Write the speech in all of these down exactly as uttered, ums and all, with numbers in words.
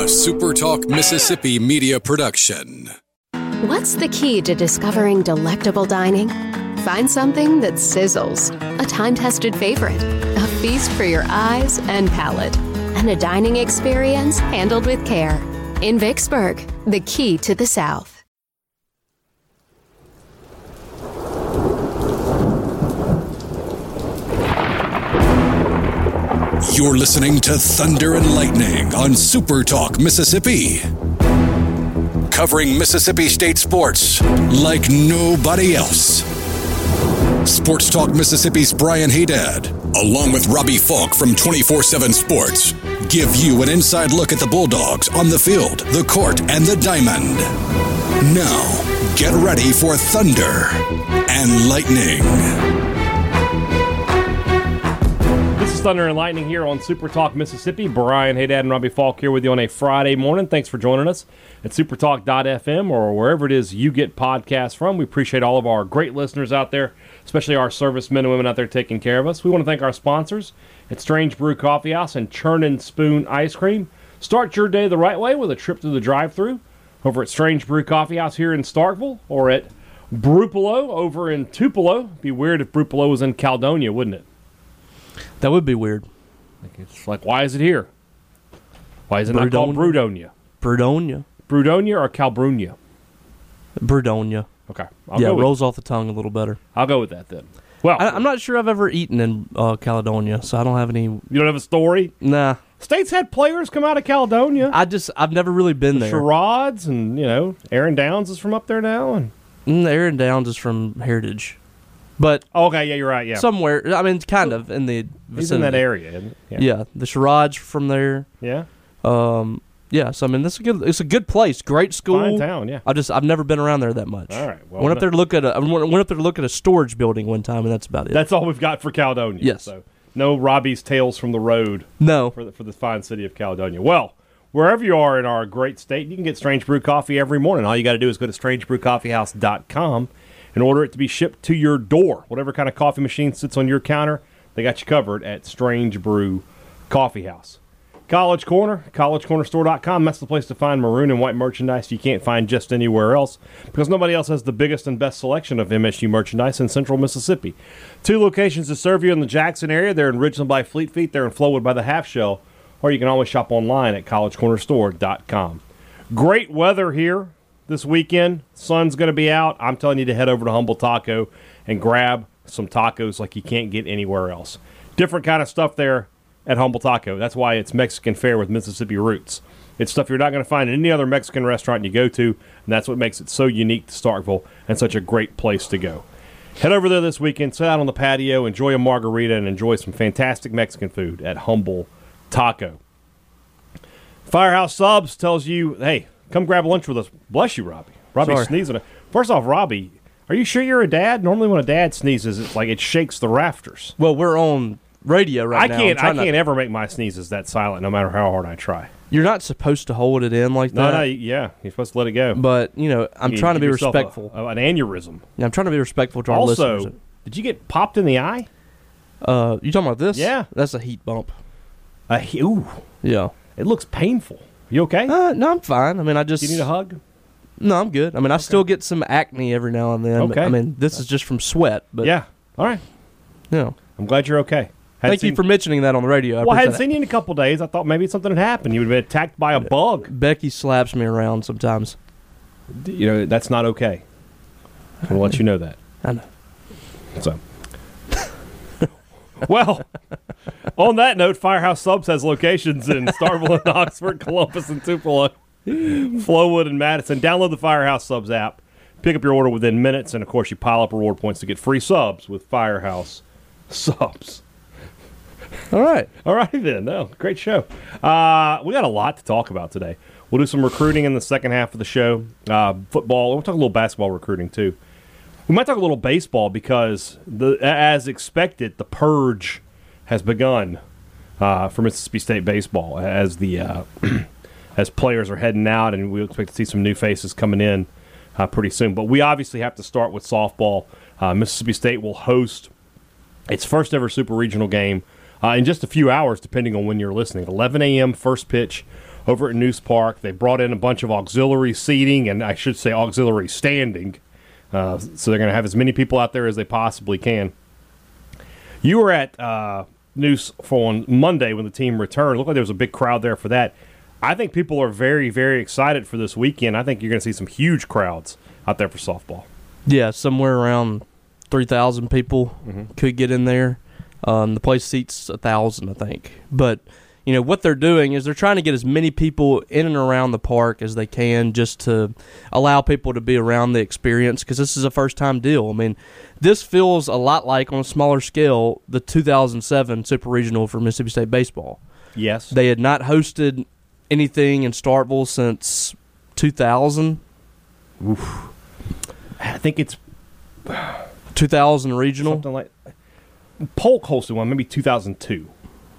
A SuperTalk Mississippi media production. What's the key to discovering delectable dining? Find something that sizzles. A time-tested favorite. A feast for your eyes and palate. And a dining experience handled with care. In Vicksburg, the key to the South. You're listening to Thunder and Lightning on SuperTalk Mississippi. Covering Mississippi State sports like nobody else. Sports Talk Mississippi's Brian Haydad, along with Robbie Falk from twenty-four seven Sports, give you an inside look at the Bulldogs on the field, the court, and the diamond. Now, get ready for Thunder and Lightning. This is Thunder and Lightning here on Super Talk Mississippi. Brian Haydad and Robbie Falk here with you on a Friday morning. Thanks for joining us at supertalk dot f m or wherever it is you get podcasts from. We appreciate all of our great listeners out there, especially our servicemen and women out there taking care of us. We want to thank our sponsors at Strange Brew Coffee House and Churn and Spoon Ice Cream. Start your day the right way with a trip through the drive-thru over at Strange Brew Coffee House here in Starkville or at Brupolo over in Tupelo. It'd be weird if Brupolo was in Caledonia, wouldn't it? That would be weird. It's like, why is it here? Why is it not called Brudonia? Brudonia. Brudonia or Calbrunia? Brudonia. Okay. I'll yeah, go it with rolls off the tongue a little better. I'll go with that then. Well, I, I'm not sure I've ever eaten in uh, Caledonia, so I don't have any. You don't have a story? Nah. State's had players come out of Caledonia. I just, I've never really been the there. Charades and, you know, Aaron Downs is from up there now. And mm, Aaron Downs is from Heritage. But oh, okay, yeah, you're right, yeah. Somewhere, I mean, kind of in the vicinity. He's in that area, isn't he? Yeah. yeah, the Charades from there. Yeah. Um. Yeah, so I mean, this is a good. It's a good place, great school, fine town. Yeah. I just, I've never been around there that much. All right. Well, went up there to look at a, I went up there to look at a storage building one time, and that's about it. That's all we've got for Caledonia. Yes. So no Robbie's Tales from the Road. No. For the, for the fine city of Caledonia. Well, wherever you are in our great state, you can get Strange Brew Coffee every morning. All you got to do is go to strange brew coffee house dot com and order it to be shipped to your door. Whatever kind of coffee machine sits on your counter, they got you covered at Strange Brew Coffee House. College Corner, college corner store dot com. That's the place to find maroon and white merchandise you can't find just anywhere else because nobody else has the biggest and best selection of M S U merchandise in central Mississippi. Two locations to serve you in the Jackson area. They're in Ridgeland by Fleet Feet. They're in Flowood by the Half Shell. Or you can always shop online at college corner store dot com. Great weather here this weekend. Sun's going to be out. I'm telling you to head over to Humble Taco and grab some tacos like you can't get anywhere else. Different kind of stuff there at Humble Taco. That's why it's Mexican fare with Mississippi roots. It's stuff you're not going to find in any other Mexican restaurant you go to, and that's what makes it so unique to Starkville and such a great place to go. Head over there this weekend, sit out on the patio, enjoy a margarita, and enjoy some fantastic Mexican food at Humble Taco. Firehouse Subs tells you, hey, come grab lunch with us. Bless you, Robbie. Robbie's Sorry. sneezing. First off, Robbie, are you sure you're a dad? Normally when a dad sneezes, it's like it shakes the rafters. Well, we're on radio right I now. can't. I I'm trying can't to- ever make my sneezes that silent, no matter how hard I try. You're not supposed to hold it in like No, that. no, yeah, you're supposed to let it go. But, you know, I'm You trying to give be yourself a- respectful. a- an aneurysm. Yeah, I'm trying to be respectful to our Also, listeners. did you get popped in the eye? Uh, you talking about this? Yeah. That's a heat bump. Uh, he- ooh, Yeah. it looks painful. You okay? Uh, no, I'm fine. I mean, I just... Do you need a hug? No, I'm good. I mean, I still get some acne every now and then. Okay. I mean, this is just from sweat. But Yeah. All right. You know. I'm glad you're okay. Hadn't Thank seen- you for mentioning that on the radio. I Well, I hadn't appreciate seen you in a couple days. I thought maybe something had happened. You would have been attacked by a bug. it. Becky slaps me around sometimes. You know, that's not okay. I want to let you know that. I know. So, well, on that note, Firehouse Subs has locations in Starkville and Oxford, Columbus and Tupelo, Flowood and Madison. Download the Firehouse Subs app. Pick up your order within minutes, and of course, you pile up reward points to get free subs with Firehouse Subs. All right. All right, then. No, great show. Uh, we got a lot to talk about today. We'll do some recruiting in the second half of the show. Uh, football. We'll talk a little basketball recruiting, too. We might talk a little baseball because, the, as expected, the purge has begun uh, for Mississippi State baseball as the uh, as players are heading out, and we expect to see some new faces coming in uh, pretty soon. But we obviously have to start with softball. Uh, Mississippi State will host its first ever super regional game uh, in just a few hours, depending on when you're listening. eleven a.m. first pitch over at Noose Park. They brought in a bunch of auxiliary seating, and I should say auxiliary standing. Uh, so they're going to have as many people out there as they possibly can. You were at uh, Noose for on Monday when the team returned. It looked like there was a big crowd there for that. I think people are very, very excited for this weekend. I think you're going to see some huge crowds out there for softball. Yeah, somewhere around three thousand people Mm-hmm. could get in there. Um, the place seats one thousand, I think. But, you know, what they're doing is they're trying to get as many people in and around the park as they can just to allow people to be around the experience, because this is a first-time deal. I mean, this feels a lot like, on a smaller scale, the two thousand seven Super Regional for Mississippi State baseball. Yes. They had not hosted anything in Starkville since two thousand. Oof. I think it's two thousand regional. something like Polk hosted one, maybe two thousand two.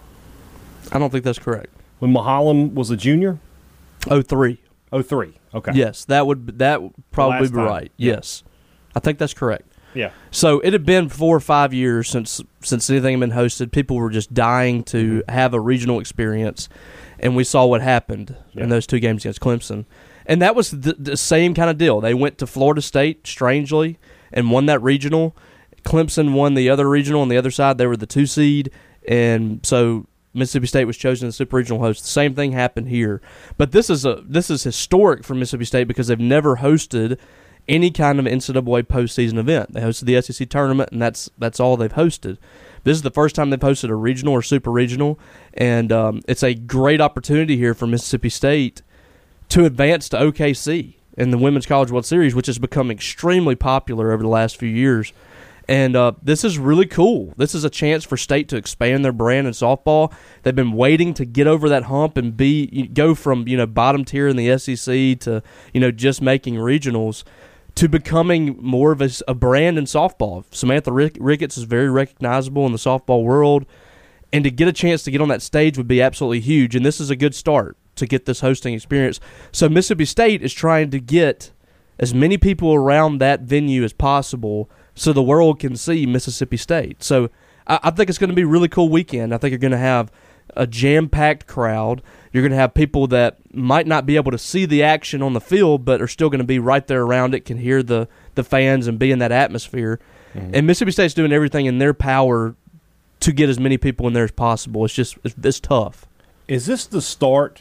I don't think that's correct. When Mahalam was a junior? oh three. oh three. Okay. Yes, that would that would probably last be time. right. Yeah. Yes, I think that's correct. Yeah. So it had been four or five years since since anything had been hosted. People were just dying to Mm-hmm. have a regional experience, and we saw what happened Yeah. in those two games against Clemson. And that was the, the same kind of deal. They went to Florida State, strangely, and won that regional. Clemson won the other regional on the other side. They were the two seed, and so Mississippi State was chosen as super regional host. The same thing happened here, but this is a this is historic for Mississippi State because they've never hosted any kind of N C double A postseason event. They hosted the S E C tournament, and that's that's all they've hosted. This is the first time they've hosted a regional or super regional, and um, it's a great opportunity here for Mississippi State to advance to O K C in the Women's College World Series, which has become extremely popular over the last few years. And uh, this is really cool. This is a chance for State to expand their brand in softball. They've been waiting to get over that hump and be go from you know bottom tier in the S E C to you know just making regionals to becoming more of a, a brand in softball. Samantha Rick- Ricketts is very recognizable in the softball world, and to get a chance to get on that stage would be absolutely huge. And this is a good start to get this hosting experience. So Mississippi State is trying to get as many people around that venue as possible so the world can see Mississippi State. So I, I think it's going to be a really cool weekend. I think you're going to have a jam-packed crowd. You're going to have people that might not be able to see the action on the field but are still going to be right there around it, can hear the, the fans and be in that atmosphere. Mm-hmm. And Mississippi State's doing everything in their power to get as many people in there as possible. It's just it's, it's tough. Is this the start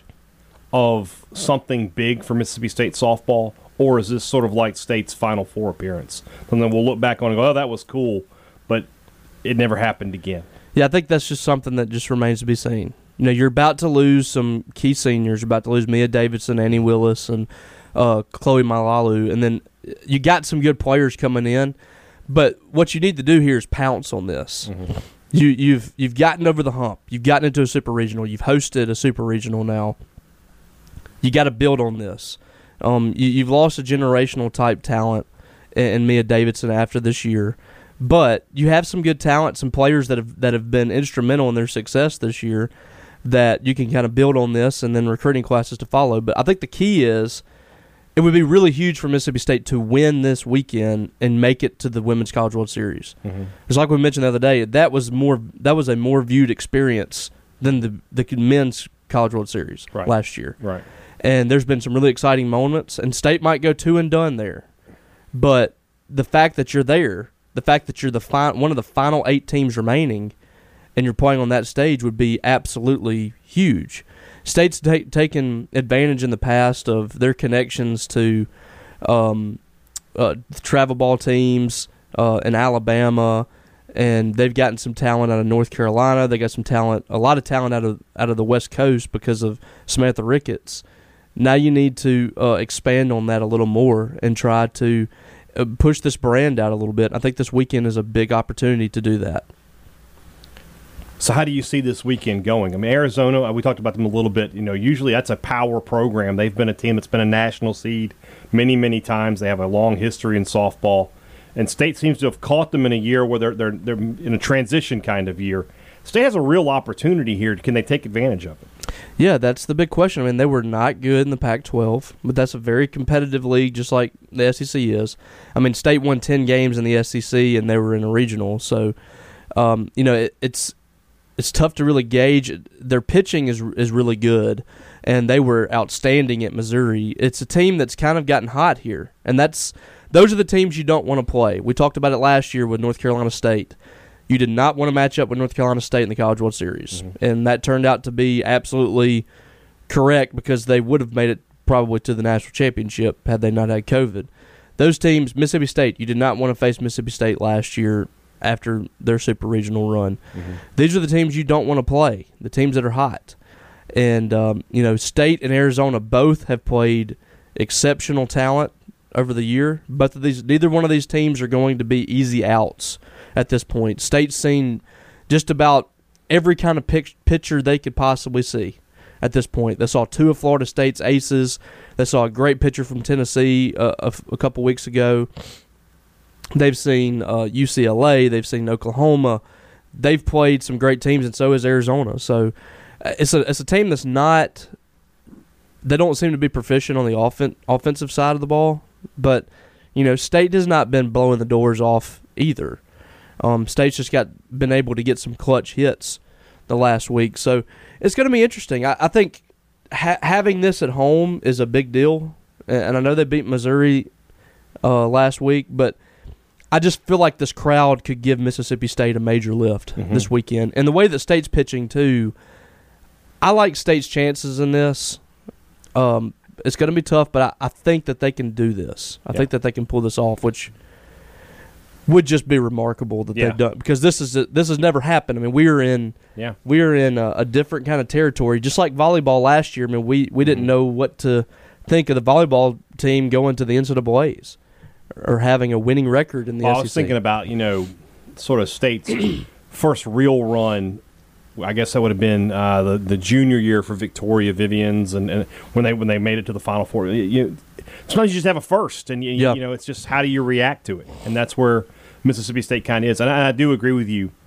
of something big for Mississippi State softball, or is this sort of like State's Final Four appearance? And then we'll look back on it and go, oh, that was cool, but it never happened again. Yeah, I think that's just something that just remains to be seen. You know, you're about to lose some key seniors. You're about to lose Mia Davidson, Annie Willis, and uh, Chloe Malalu, and then you got some good players coming in. But what you need to do here is pounce on this. Mm-hmm. You, you've you've gotten over the hump. You've gotten into a super regional. You've hosted a super regional now. You got to build on this. Um, you, you've lost a generational type talent in, in Mia Davidson after this year, but you have some good talent, some players that have that have been instrumental in their success this year that you can kind of build on this, and then recruiting classes to follow. But I think the key is it would be really huge for Mississippi State to win this weekend and make it to the Women's College World Series. Mm-hmm. It's like we mentioned the other day. That was more that was a more viewed experience than the the men's College World Series right. last year. Right. And there's been some really exciting moments, and State might go two and done there. But the fact that you're there, the fact that you're the fi- one of the final eight teams remaining, and you're playing on that stage would be absolutely huge. State's ta- taken advantage in the past of their connections to um, uh, travel ball teams uh, in Alabama, and they've gotten some talent out of North Carolina. They got some talent, a lot of talent out of out of the West Coast because of Samantha Ricketts. Now you need to uh, expand on that a little more and try to uh, push this brand out a little bit. I think this weekend is a big opportunity to do that. So how do you see this weekend going? I mean, Arizona, we talked about them a little bit. You know, usually that's a power program. They've been a team that's been a national seed many, many times. They have a long history in softball. And State seems to have caught them in a year where they're they're they're in a transition kind of year. State has a real opportunity here. Can they take advantage of it? Yeah, that's the big question. I mean, they were not good in the Pac twelve, but that's a very competitive league, just like the S E C is. I mean, State won ten games in the S E C, and they were in a regional. So, um, you know, it, it's it's tough to really gauge. Their pitching is is really good, and they were outstanding at Missouri. It's a team that's kind of gotten hot here, and that's those are the teams you don't want to play. We talked about it last year with North Carolina State. You did not want to match up with North Carolina State in the College World Series, mm-hmm. and that turned out to be absolutely correct because they would have made it probably to the national championship had they not had COVID. Those teams, Mississippi State, you did not want to face Mississippi State last year after their super regional run. Mm-hmm. These are the teams you don't want to play, the teams that are hot. And, um, you know, State and Arizona both have played exceptional talent over the year. Both of these, neither one of these teams are going to be easy outs at this point. State's seen just about every kind of pic- pitcher they could possibly see at this point. They saw two of Florida State's aces. They saw a great pitcher from Tennessee uh, a, a couple weeks ago. They've seen uh, U C L A. They've seen Oklahoma. They've played some great teams, and so has Arizona. So uh, it's a it's a team that's not. They don't seem to be proficient on the offen- offensive side of the ball, but you know, State has not been blowing the doors off either. Um, State's just got been able to get some clutch hits the last week, so it's going to be interesting. I, I think ha- having this at home is a big deal, and, and I know they beat Missouri uh, last week, but I just feel like this crowd could give Mississippi State a major lift mm-hmm. this weekend. And the way that State's pitching, too, I like State's chances in this. Um, it's going to be tough, but I, I think that they can do this. I yeah. think that they can pull this off, which would just be remarkable that yeah. they've done. Because this is a, this has never happened. I mean, we are in yeah. we are in a, a different kind of territory. Just like volleyball last year, I mean, we, we didn't mm-hmm. know what to think of the volleyball team going to the N C double A's. Or having a winning record in the well, S E C. I was thinking about, you know, sort of State's first real run. I guess that would have been uh, the the junior year for Victoria Vivians, and, and when they when they made it to the Final Four. You, sometimes you just have a first, and you, yep. you know it's just how do you react to it, and that's where Mississippi State kind of is. And I, I do agree with you.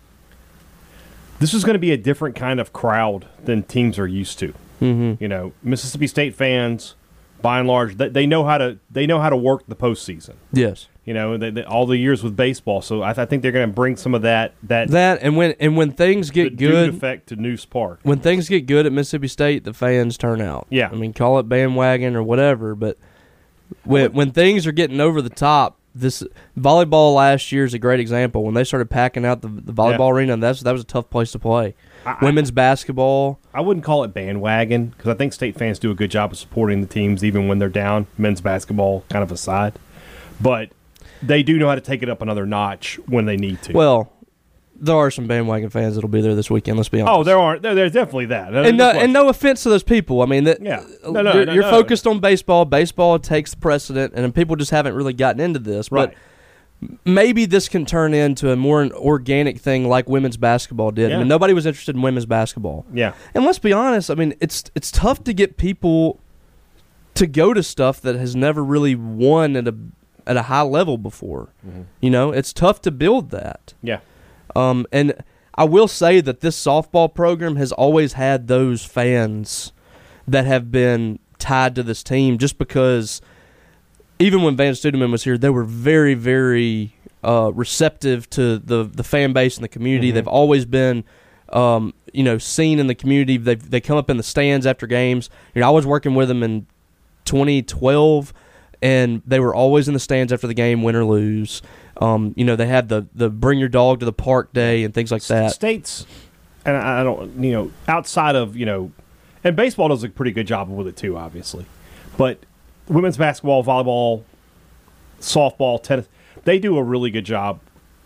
This is going to be a different kind of crowd than teams are used to. Mm-hmm. You know, Mississippi State fans, by and large, they, they know how to they know how to work the postseason. Yes, you know they, they, all the years with baseball. So I, th- I think they're going to bring some of that that that and when and when things get good effect to Noose Park. When things get good at Mississippi State, the fans turn out. Yeah, I mean, call it bandwagon or whatever, but when when things are getting over the top, this volleyball last year is a great example. When they started packing out the, the volleyball yeah. arena, that's that was a tough place to play. I, Women's basketball. I wouldn't call it bandwagon because I think State fans do a good job of supporting the teams even when they're down, men's basketball kind of aside. But they do know how to take it up another notch when they need to. Well, there are some bandwagon fans that'll be there this weekend, let's be honest. Oh, there are. There, there's definitely that. And no, and no offense to those people. I mean, that, yeah. no, no, you're, no, you're no. focused on baseball. Baseball takes the precedent, and people just haven't really gotten into this. Right. But maybe this can turn into a more organic thing like women's basketball did. Yeah. I mean, nobody was interested in women's basketball. Yeah. And let's be honest, I mean, it's it's tough to get people to go to stuff that has never really won at a at a high level before. Mm-hmm. You know, it's tough to build that. Yeah. Um, and I will say that this softball program has always had those fans that have been tied to this team just because even when Van Studeman was here, they were very, very uh, receptive to the, the fan base and the community. Mm-hmm. They've always been, um, you know, seen in the community. They they come up in the stands after games. You know, I was working with them in twenty twelve, and they were always in the stands after the game, win or lose. Um, you know, they had the, the bring your dog to the park day and things like that. States, and I don't, you know, outside of, you know, and baseball does a pretty good job with it too, obviously. But women's basketball, volleyball, softball, tennis, they do a really good job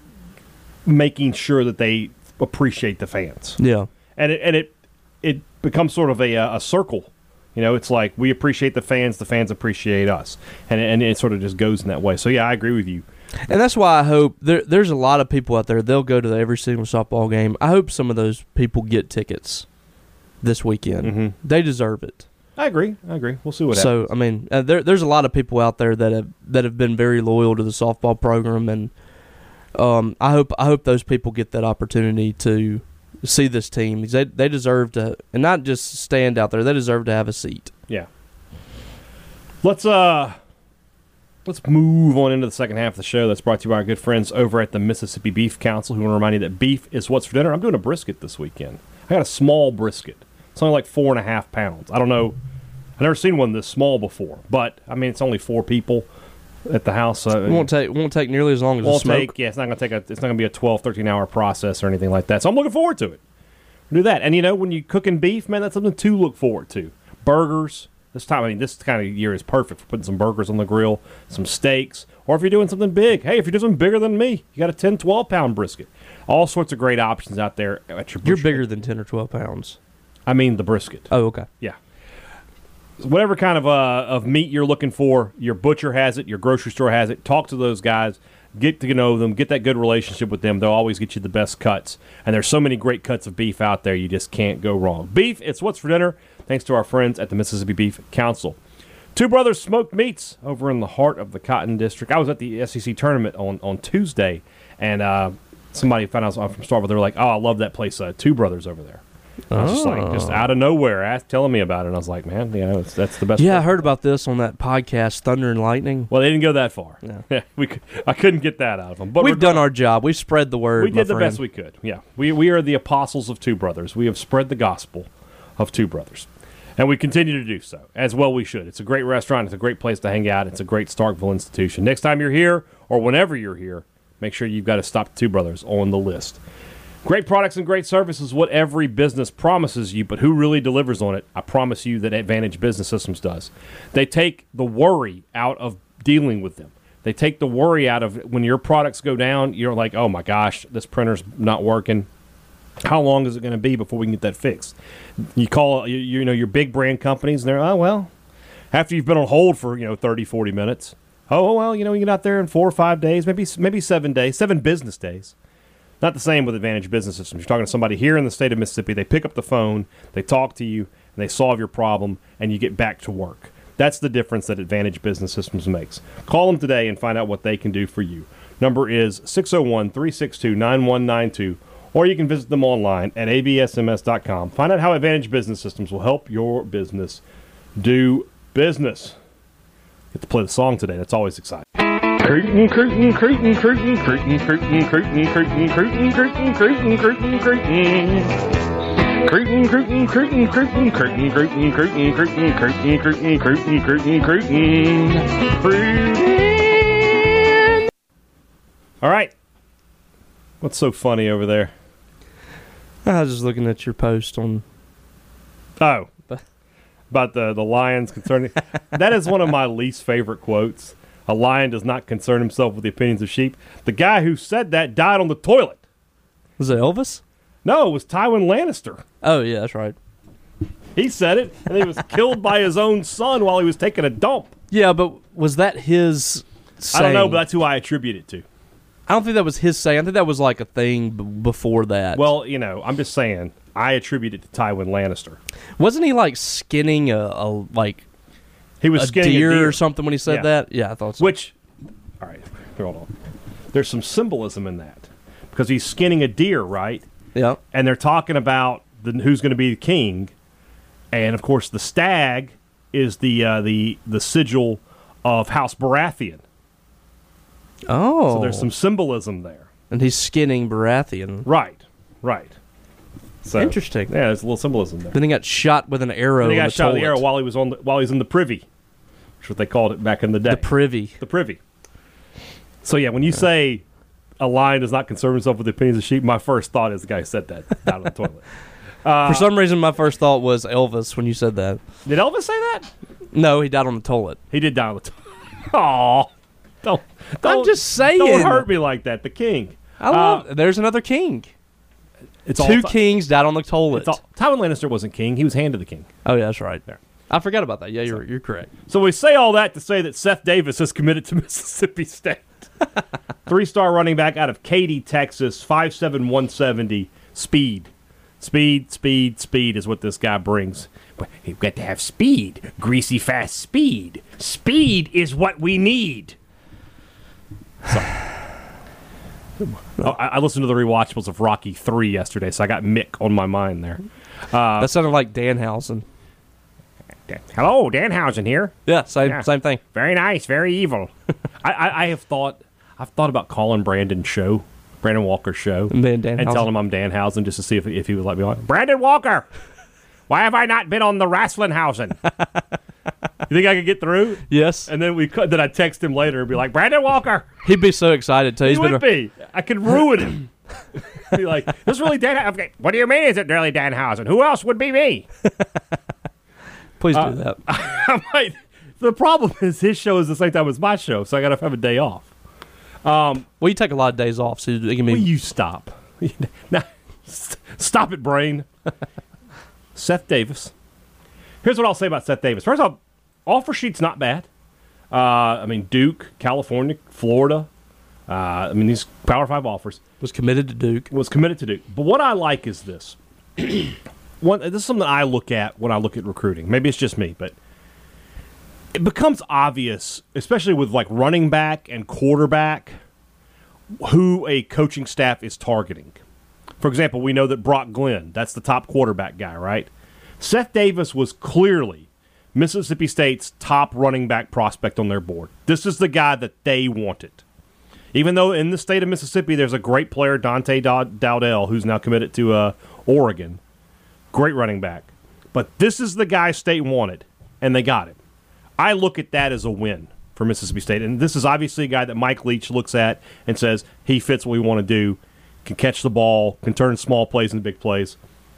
making sure that they appreciate the fans. Yeah. And it, and it, it becomes sort of a, a circle. You know, it's like we appreciate the fans, the fans appreciate us. And, and it sort of just goes in that way. So, yeah, I agree with you. And that's why I hope there, there's a lot of people out there, they'll go to the every single softball game. I hope some of those people get tickets this weekend. Mm-hmm. They deserve it. I agree. I agree. We'll see what so, happens. So, I mean, uh, there, there's a lot of people out there that have that have been very loyal to the softball program, and um, I hope I hope those people get that opportunity to see this team. They they deserve to, and not just stand out there. They deserve to have a seat. Yeah. Let's uh. Let's move on into the second half of the show. That's brought to you by our good friends over at the Mississippi Beef Council, who want to remind you that beef is what's for dinner. I'm doing a brisket this weekend. I got a small brisket. It's only like four and a half pounds. I don't know. I've never seen one this small before, but I mean, it's only four people at the house. Uh, It won't take won't take nearly as long as won't a smoke. take. Yeah, it's not going to take a. It's not going to be a twelve, thirteen hour process or anything like that. So I'm looking forward to it. Do that, and you know, when you cooking beef, man, that's something to look forward to. Burgers. This time, I mean, this kind of year is perfect for putting some burgers on the grill, some steaks, or if you're doing something big. Hey, if you're doing something bigger than me, you got a ten, twelve pound brisket. All sorts of great options out there at your. You're butcher. bigger than ten or twelve pounds. I mean, the brisket. Oh, okay. Yeah. Whatever kind of uh, of meat you're looking for, your butcher has it, your grocery store has it. Talk to those guys. Get to know them. Get that good relationship with them. They'll always get you the best cuts. And there's so many great cuts of beef out there, you just can't go wrong. Beef, it's what's for dinner, thanks to our friends at the Mississippi Beef Council. Two Brothers Smoked Meats over in the heart of the Cotton District. I was at the S E C tournament on, on Tuesday, and uh, somebody found out I was from Starkville. They were like, oh, I love that place, uh, Two Brothers over there. I was just like, just out of nowhere, asked, telling me about it. And I was like, man, you know, it's, that's the best. Yeah, place. I heard about this on that podcast, Thunder and Lightning. Well, they didn't go that far. No. Yeah, we could, I couldn't get that out of them. But We've done our job. We've spread the word. We my did the friend. best we could. Yeah, we we are the apostles of Two Brothers. We have spread the gospel of Two Brothers, and we continue to do so, as well we should. It's a great restaurant. It's a great place to hang out. It's a great Starkville institution. Next time you're here, or whenever you're here, make sure you've got to stop Two Brothers on the list. Great products and great service is what every business promises you, but who really delivers on it? I promise you that Advantage Business Systems does. They take the worry out of dealing with them. They take the worry out of when your products go down, you're like, oh my gosh, this printer's not working. How long is it going to be before we can get that fixed? You call you, you know your big brand companies, and they're, oh, well, after you've been on hold for, you know, thirty, forty minutes, oh, well, you know, you get out there in four or five days, maybe maybe seven days, seven business days. Not the same with Advantage Business Systems. You're talking to somebody here in the state of Mississippi. They pick up the phone, they talk to you, and they solve your problem, and you get back to work. That's the difference that Advantage Business Systems makes. Call them today and find out what they can do for you. Number is six oh one, three six two, nine one nine two, or you can visit them online at a b s m s dot com. Find out how Advantage Business Systems will help your business do business. Get to play the song today. That's always exciting. Curtain, curtain, curtain, curtain, curtain, curtain, curtain, curtain, curtain, curtain, curtain, curtain, curtain. Curtain, curtain, curtain, curtain, curtain, curtain, curtain, curtain, curtain, curtain, curtain, curtain, curtain. All right. What's so funny over there? I was just looking at your post on. Oh, about the, the lions concerning. That is one of my least favorite quotes. A lion does not concern himself with the opinions of sheep. The guy who said that died on the toilet. Was it Elvis? No, it was Tywin Lannister. Oh, yeah, that's right. He said it, and he was killed by his own son while he was taking a dump. Yeah, but was that his saying? I don't know, but that's who I attribute it to. I don't think that was his saying. I think that was like a thing b- before that. Well, you know, I'm just saying, I attribute it to Tywin Lannister. Wasn't he like skinning a, a like He was a skinning deer, a deer or something when he said Yeah. that? Yeah, I thought so. Which, all right, hold on. There's some symbolism in that because he's skinning a deer, right? Yeah. And they're talking about the, who's going to be the king, and of course the stag is the uh, the the sigil of House Baratheon. Oh. So there's some symbolism there. And he's skinning Baratheon. Right, right. So, Interesting. Yeah, there's a little symbolism there. Then he got shot with an arrow. And he in got the shot with the toilet. arrow while he was on the, while he's in the privy, which is what they called it back in the day. The privy. The privy. So yeah, when you say a lion does not concern himself with the opinions of sheep, my first thought is the guy who said that down in the toilet. Uh, For some reason, my first thought was Elvis when you said that. Did Elvis say that? No, he died on the toilet. He did die on the toilet. Aw. Don't, don't, I'm just saying. Don't hurt me like that. The king. I love. Uh, there's another king. It's Two all, kings died on the toilet. It's all, Tywin Lannister wasn't king. He was hand of the king. Oh yeah, that's right. There. I forgot about that. Yeah, you're you're correct. So we say all that to say that Seth Davis is committed to Mississippi State. Three-star running back out of Katy, Texas, five seven, one seventy, speed. Speed, speed, speed is what this guy brings. But you've got to have speed. Greasy, fast speed. Speed is what we need. So, oh, I, I listened to the rewatchables of Rocky three yesterday, so I got Mick on my mind there. Uh, That sounded like Danhausen. Hello, Danhausen here. Yeah, same Yeah. same thing. Very nice, very evil. I, I, I have thought, I've thought about calling Brandon show, Brandon Walker's show, And then Danhausen. and telling him I'm Danhausen just to see if if he would let me on. Brandon Walker, why have I not been on the Wrestlinghausen? You think I could get through? Yes. And then we could. Then I text him later and be like, Brandon Walker. He'd be so excited too. He He's been would be. I could ruin him. Be like, this is really Dan. Okay, what do you mean? Is it really Danhausen? Who else would be me? Please do Uh, that. I might. The problem is his show is the same time as my show, so I got to have a day off. Well, you take a lot of days off, so it can be. Will you stop? Now, s- stop it, brain. Seth Davis. Here's what I'll say about Seth Davis. First off, offer sheet's not bad. Uh, I mean, Duke, California, Florida. Uh, I mean, these Power Five offers. was committed to Duke. Was committed to Duke. But what I like is this. One, this is something I look at when I look at recruiting. Maybe it's just me, but it becomes obvious, especially with like running back and quarterback, who a coaching staff is targeting. For example, we know that Brock Glenn, that's the top quarterback guy, right? Seth Davis was clearly Mississippi State's top running back prospect on their board. This is the guy that they wanted. Even though in the state of Mississippi there's a great player, Dante Dow- Dowdell, who's now committed to uh, Oregon. Great running back. But this is the guy State wanted, and they got him. I look at that as a win for Mississippi State. And this is obviously a guy that Mike Leach looks at and says, he fits what we want to do, can catch the ball, can turn small plays into big plays.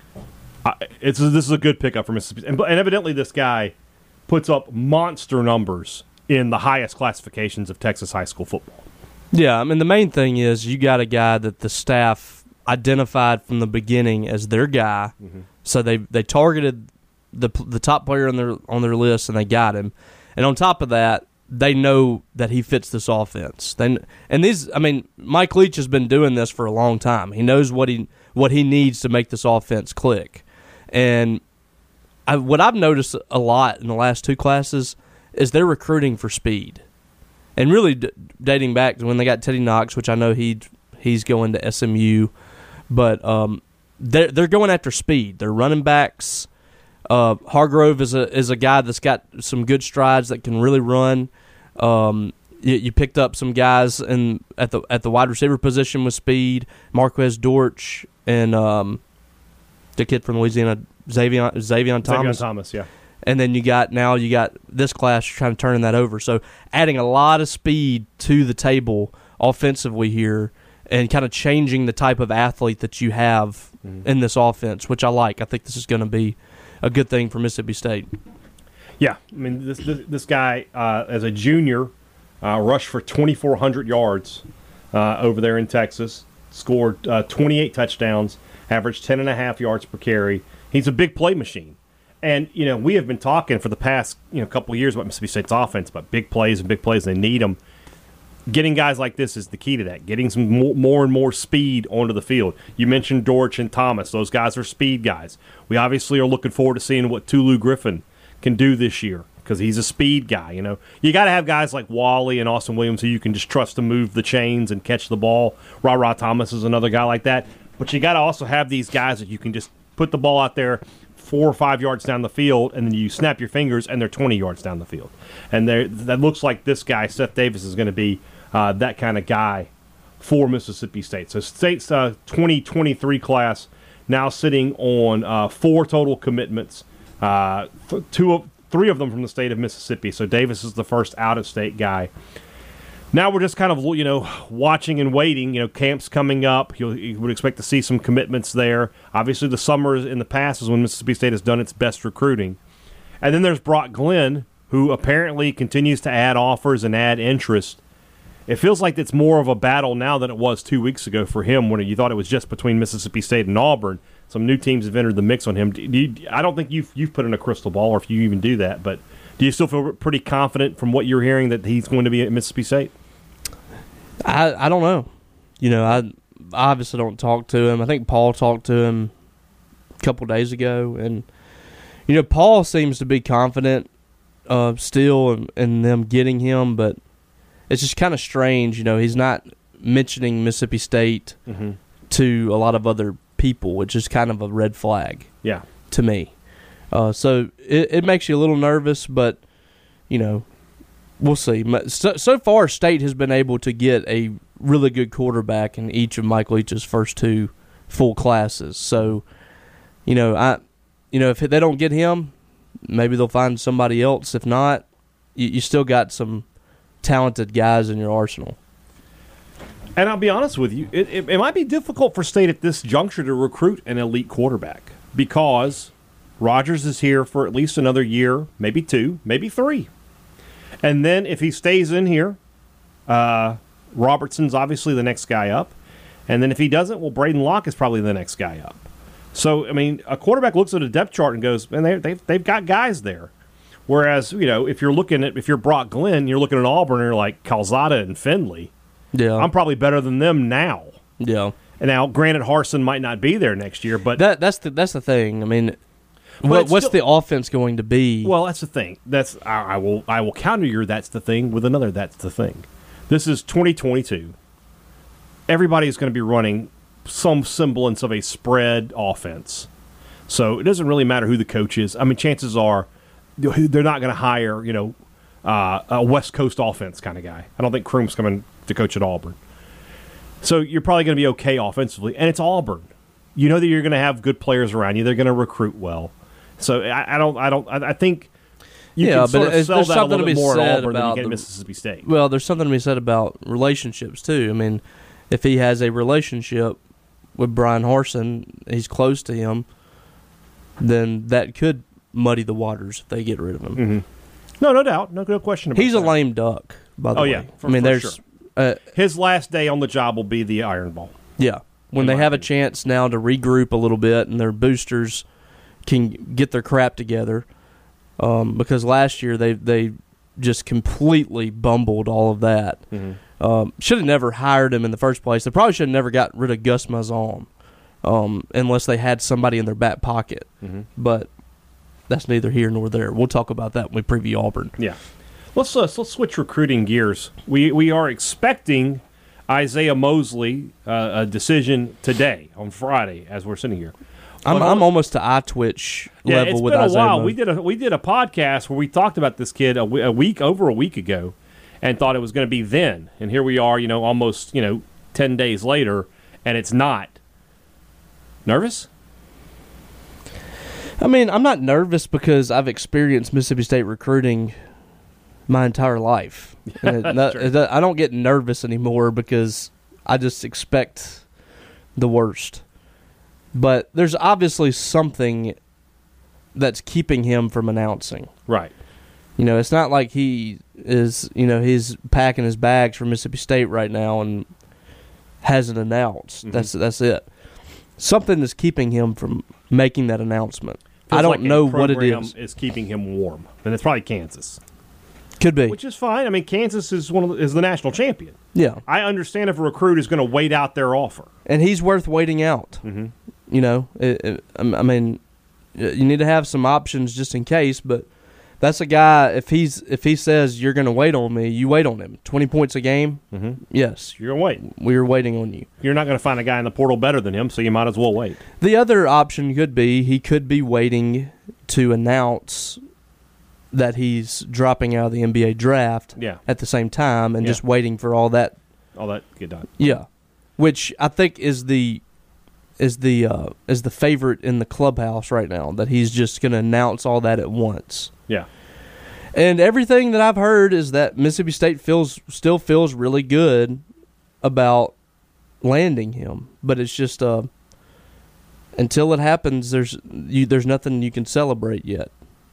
I, it's This is a good pickup for Mississippi State. And, and evidently this guy puts up monster numbers in the highest classifications of Texas high school football. Yeah, I mean, the main thing is you got a guy that the staff identified from the beginning as their guy. Mm-hmm. So they they targeted the the top player on their on their list, and they got him. And on top of that, they know that he fits this offense. Then and these, I mean, Mike Leach has been doing this for a long time. He knows what he what he needs to make this offense click. And I, what I've noticed a lot in the last two classes is they're recruiting for speed. And really d- dating back to when they got Teddy Knox, which I know he he's going to S M U, but um, they're they're going after speed. They're running backs. Uh, Hargrove is a is a guy that's got some good strides that can really run. Um, you, you picked up some guys in at the at the wide receiver position with speed. Marquez Dortch and um, the kid from Louisiana, Xavier Xavier Thomas. Xavier Thomas, yeah. And then you got now you got this class trying to turn that over. So adding a lot of speed to the table offensively here and kind of changing the type of athlete that you have mm-hmm. in this offense, which I like. I think this is going to be a good thing for Mississippi State. Yeah, I mean this this, this guy uh, as a junior uh, rushed for twenty-four hundred yards uh, over there in Texas, scored uh, twenty-eight touchdowns, averaged ten and a half yards per carry. He's a big play machine. And, you know, we have been talking for the past, you know, couple of years about Mississippi State's offense, about big plays and big plays. They need them. Getting guys like this is the key to that, getting some more, more and more speed onto the field. You mentioned Dortch and Thomas. Those guys are speed guys. We obviously are looking forward to seeing what Tulu Griffin can do this year because he's a speed guy, you know. You got to have guys like Wally and Austin Williams who you can just trust to move the chains and catch the ball. Ra-Ra Thomas is another guy like that. But you got to also have these guys that you can just put the ball out there four or five yards down the field, and then you snap your fingers, and they're twenty yards down the field. And that looks like this guy, Seth Davis, is going to be uh, that kind of guy for Mississippi State. So State's uh, twenty twenty-three class now sitting on uh, four total commitments, uh, th- two of, three of them from the state of Mississippi. So Davis is the first out-of-state guy. Now we're just kind of, you know, watching and waiting. You know, camp's coming up. You'll, you would expect to see some commitments there. Obviously, the summer in the past is when Mississippi State has done its best recruiting. And then there's Brock Glenn, who apparently continues to add offers and add interest. It feels like it's more of a battle now than it was two weeks ago for him when you thought it was just between Mississippi State and Auburn. Some new teams have entered the mix on him. Do you, I don't think you've, you've put in a crystal ball, or if you even do that, but do you still feel pretty confident from what you're hearing that he's going to be at Mississippi State? I I don't know. You know, I obviously don't talk to him. I think Paul talked to him a couple days ago, and you know, Paul seems to be confident uh, still in, in them getting him, but it's just kind of strange. You know, he's not mentioning Mississippi State mm-hmm. to a lot of other people, which is kind of a red flag. Yeah, to me. Uh, so it, it makes you a little nervous, but, you know, we'll see. So, so far, State has been able to get a really good quarterback in each of Mike Leach's first two full classes. So, you know, I, you know, if they don't get him, maybe they'll find somebody else. If not, you, you still got some talented guys in your arsenal. And I'll be honest with you, it, it, it might be difficult for State at this juncture to recruit an elite quarterback because Rogers is here for at least another year, maybe two, maybe three. And then if he stays in here, uh, Robertson's obviously the next guy up. And then if he doesn't, well, Braden Locke is probably the next guy up. So, I mean, a quarterback looks at a depth chart and goes, man, they, they've, they've got guys there. Whereas, you know, if you're looking at, if you're Brock Glenn, you're looking at Auburn and you're like Calzada and Finley. Yeah. I'm probably better than them now. Yeah. And now, granted, Harsin might not be there next year, but that that's the that's the thing. I mean, what, what's still, the offense going to be? Well, that's the thing. That's I, I will I will counter your that's the thing with another that's the thing. This is twenty twenty-two. Everybody is going to be running some semblance of a spread offense. So it doesn't really matter who the coach is. I mean, chances are they're not going to hire, you know, uh, a West Coast offense kind of guy. I don't think Kroom's coming to coach at Auburn. So you're probably going to be okay offensively, and it's Auburn. You know that you're going to have good players around you. They're going to recruit well. So I, I don't, I don't, I, I think you yeah, can sort but of sell there's that a something little to bit be more at said Auburn than you about get at the- Mississippi State. Well, there's something to be said about relationships too. I mean, if he has a relationship with Brian Harsin, he's close to him, then that could muddy the waters if they get rid of him. Mm-hmm. No, no doubt, no, no question about He's that. a lame duck, by the Oh way. yeah, for, I mean, for there's sure. uh, His last day on the job will be the Iron Bowl. yeah. When In they my have a opinion. chance now to regroup a little bit and their boosters can get their crap together, um, because last year they they just completely bumbled all of that. Mm-hmm. Um, should have never hired him in the first place. They probably should have never got rid of Gus Malzahn, um, unless they had somebody in their back pocket. Mm-hmm. But that's neither here nor there. We'll talk about that when we preview Auburn. Yeah, let's uh, let's switch recruiting gears. We we are expecting Isaiah Mosley uh, a decision today on Friday as we're sitting here. I'm But I'm on- almost to iTwitch yeah, level it's with been a Isaiah while. Mo. We did a we did a podcast where we talked about this kid a, w- a week over a week ago, and thought it was going to be then. And here we are, you know, almost you know ten days later, and it's not. Nervous? I mean, I'm not nervous because I've experienced Mississippi State recruiting my entire life. And it- That's that- true. I don't get nervous anymore because I just expect the worst. But there's obviously something that's keeping him from announcing. Right. You know, it's not like he is, you know, he's packing his bags for Mississippi State right now and hasn't announced. Mm-hmm. That's that's it. Something is keeping him from making that announcement. Feels I don't like a know what it program is. is keeping him warm, and it's probably Kansas, Could be. which is fine. I mean, Kansas is one of the, is the national champion. Yeah. I understand if a recruit is going to wait out their offer. And he's worth waiting out. Mm-hmm. You know, it, it, I mean, you need to have some options just in case, but that's a guy, if he's if he says you're going to wait on me, you wait on him. twenty points a game? Mm-hmm. Yes. You're going to wait. We're waiting on you. You're not going to find a guy in the portal better than him, so you might as well wait. The other option could be he could be waiting to announce that he's dropping out of the N B A draft Yeah. at the same time and Yeah. just waiting for all that. All that get done. Yeah. Which I think is the is the uh, is the favorite in the clubhouse right now, that he's just going to announce all that at once. Yeah. And everything that I've heard is that Mississippi State feels still feels really good about landing him, but it's just uh, until it happens, there's you, there's nothing you can celebrate yet.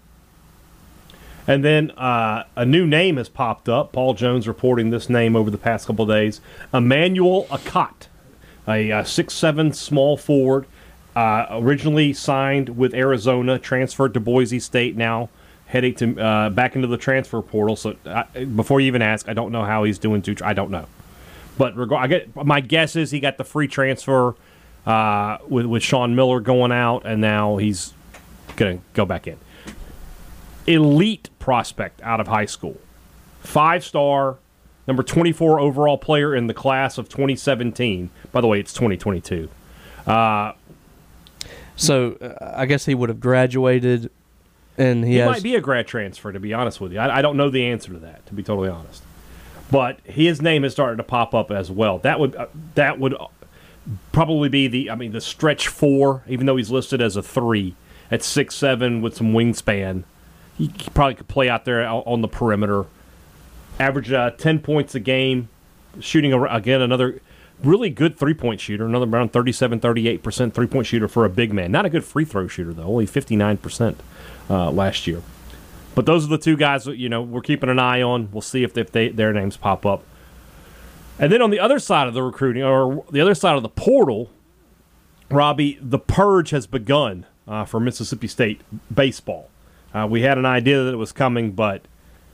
And then uh, a new name has popped up. Paul Jones reporting this name over the past couple of days. Emmanuel Akot, a uh, six seven small forward, uh, originally signed with Arizona, transferred to Boise State, now heading to uh, back into the transfer portal. So I, before you even ask, I don't know how he's doing. To I don't know, but reg- I get my guess is he got the free transfer uh, with with Sean Miller going out, and now he's going to go back in. Elite prospect out of high school. Five-star, number twenty-four overall player in the class of twenty seventeen. By the way, it's twenty twenty-two. Uh, So uh, I guess he would have graduated And he, He has, might be a grad transfer, to be honest with you. I, I don't know the answer to that, to be totally honest. But his name has started to pop up as well. That would uh, that would probably be the I mean the stretch four, even though he's listed as a three at six seven with some wingspan. He, he probably could play out there on the perimeter. Average uh, ten points a game, shooting a, again another really good three point shooter, another around thirty-seven, thirty-eight percent three point shooter for a big man. Not a good free throw shooter though, only fifty-nine percent uh, last year. But those are the two guys that, you know, we're keeping an eye on. We'll see if, if they, their names pop up. And then on the other side of the recruiting, or the other side of the portal, Robbie, the purge has begun uh, for Mississippi State baseball. Uh, we had an idea that it was coming, but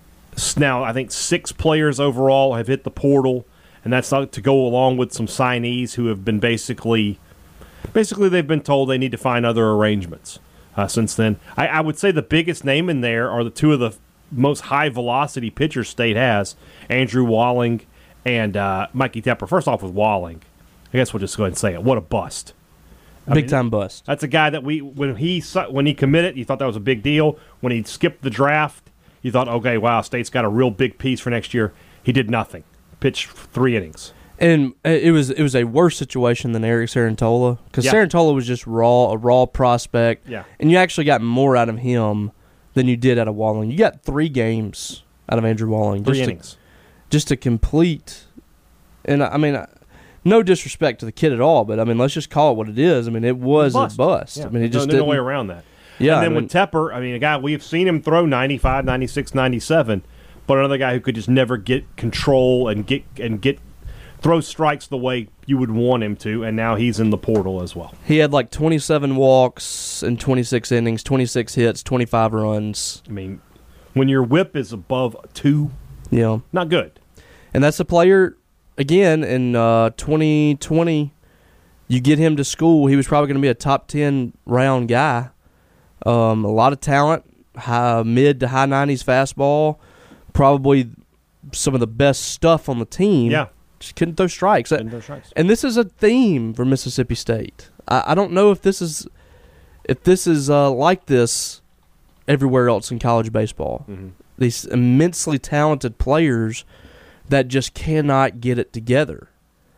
now I think six players overall have hit the portal, and that's not to go along with some signees who have been basically, basically they've been told they need to find other arrangements. Uh, since then, I, I would say the biggest name in there are the two of the most high-velocity pitchers State has, Andrew Walling and uh, Mikey Tepper. First off with Walling, I guess we'll just go ahead and say it. What a bust. I big mean, time bust. That's a guy that we when he when he committed, you thought that was a big deal. When he skipped the draft, you thought, okay, wow, State's got a real big piece for next year. He did nothing. Pitched three innings. And it was it was a worse situation than Eric Sarantola, because Yeah. Sarantola was just raw, a raw prospect, Yeah. and you actually got more out of him than you did out of Walling. You got three games out of Andrew Walling, Three just innings. to, just to complete. And I mean, no disrespect to the kid at all, but I mean, let's just call it what it is. I mean, it was Bust. a bust. Yeah. I mean, it There's just no, didn't. no way around that. Yeah, and then I mean, with Tepper, I mean, a guy we've seen him throw ninety-five, ninety-six, ninety-seven, but another guy who could just never get control and get and get throw strikes the way you would want him to, and now he's in the portal as well. he had like twenty-seven walks in twenty-six innings, twenty-six hits, twenty-five runs. I mean, when your whip is above two, You know, not good. and that's a player. Again, in uh, twenty twenty, you get him to school, he was probably going to be a top ten round guy. Um, a lot of talent, high, mid to high nineties fastball, probably some of the best stuff on the team. Yeah. Just couldn't throw strikes. Couldn't throw strikes. And this is a theme for Mississippi State. I, I don't know if this is if this is uh, like this everywhere else in college baseball. Mm-hmm. These immensely talented players that just cannot get it together.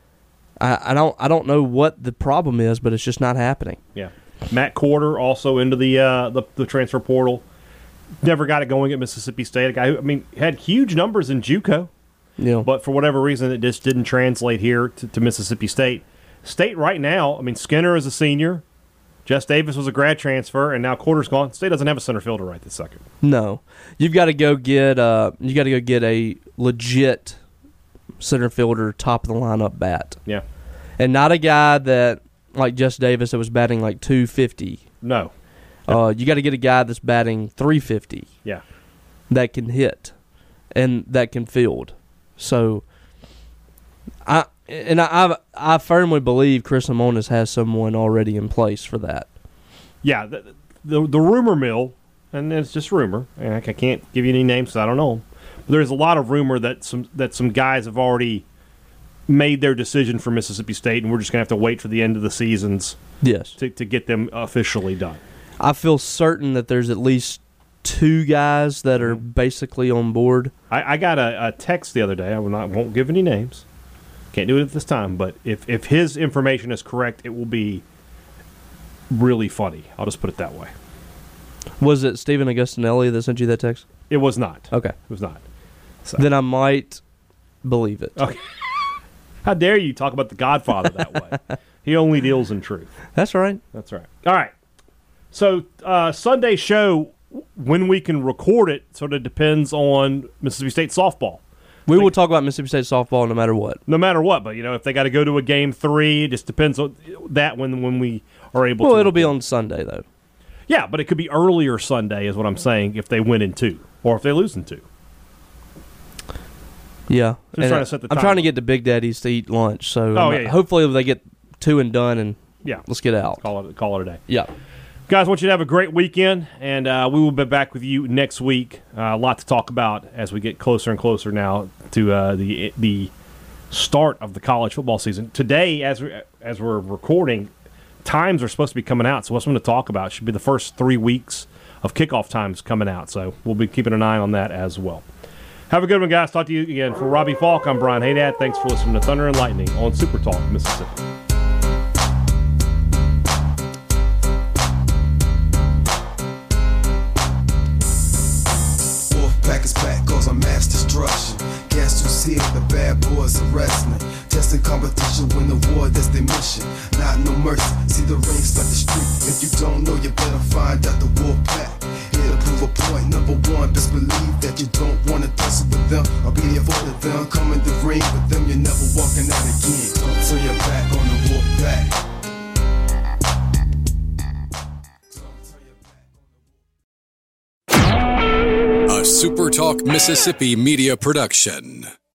I, I don't I don't know what the problem is, but it's just not happening. Yeah. Matt Corder also into the uh, the, the transfer portal. Never got it going at Mississippi State. A guy who, I mean, had huge numbers in JUCO, You know, but for whatever reason, it just didn't translate here to, to Mississippi State. State right now, I mean, Skinner is a senior. Jess Davis was a grad transfer, and now Corder's gone. State doesn't have a center fielder right this second. no, you've got to go get uh you got to go get a legit center fielder, top of the lineup bat, Yeah. and not a guy that like Jess Davis that was batting like two fifty. No. Uh, you got to get a guy that's batting three fifty Yeah. that can hit and that can field. So, I and I I, I firmly believe Chris Lamonis has someone already in place for that. Yeah. The, the, the rumor mill, and it's just rumor, and I can't give you any names because I don't know them, but there's a lot of rumor that some that some guys have already made their decision for Mississippi State, and we're just going to have to wait for the end of the seasons Yes, to, to get them officially done. I feel certain that there's at least two guys that are basically on board. I, I got a, a text the other day. I will not won't give any names. Can't do it at this time. But if, if his information is correct, it will be really funny. I'll just put it that way. Was it Stephen Augustinelli that sent you that text? It was not. Okay, It was not. So. then I might believe it. Okay. How dare you talk about the Godfather that way? He only deals in truth. That's all right. That's right. All right. So uh, Sunday show, when we can record it, sort of depends on Mississippi State softball. We will talk about Mississippi State softball no matter what. No matter what, but you know, if they got to go to a game three, it just depends on that when when we are able. Well, to it'll be record. on Sunday though. Yeah, but it could be earlier Sunday, is what I'm saying. If they win in two, or if they lose in two. Yeah, Just trying to set the I'm time trying to up. get to Big Daddy's to eat lunch, so Oh, I'm- yeah, yeah. hopefully they get two and done, and Yeah, let's get out. call it call it a day. Yeah, Guys, I want you to have a great weekend, and uh, we will be back with you next week. Uh, a lot to talk about as we get closer and closer now to uh, the the start of the college football season. Today, as we as we're recording, times are supposed to be coming out, so what's I'm going to talk about should be the first three weeks of kickoff times coming out. So we'll be keeping an eye on that as well. Have a good one, guys. Talk to you again. For Robbie Falk, I'm Brian Haydad. Thanks for listening to Thunder and Lightning on Super Talk Mississippi. Wolfpack is back, cause I'm mass destruction. Guess who's here? The bad boys are wrestling. Testing competition, win the war, that's their mission. Not no mercy, see the rings like the street. If you don't know, you better find out the Wolfpack. Here to prove a point, number one, best believe that you don't wanna tussle with them or be avoided them. Come in the ring with them, you're never walking out again. Don't turn your back on the Wolfpack. A Super Talk Mississippi media production.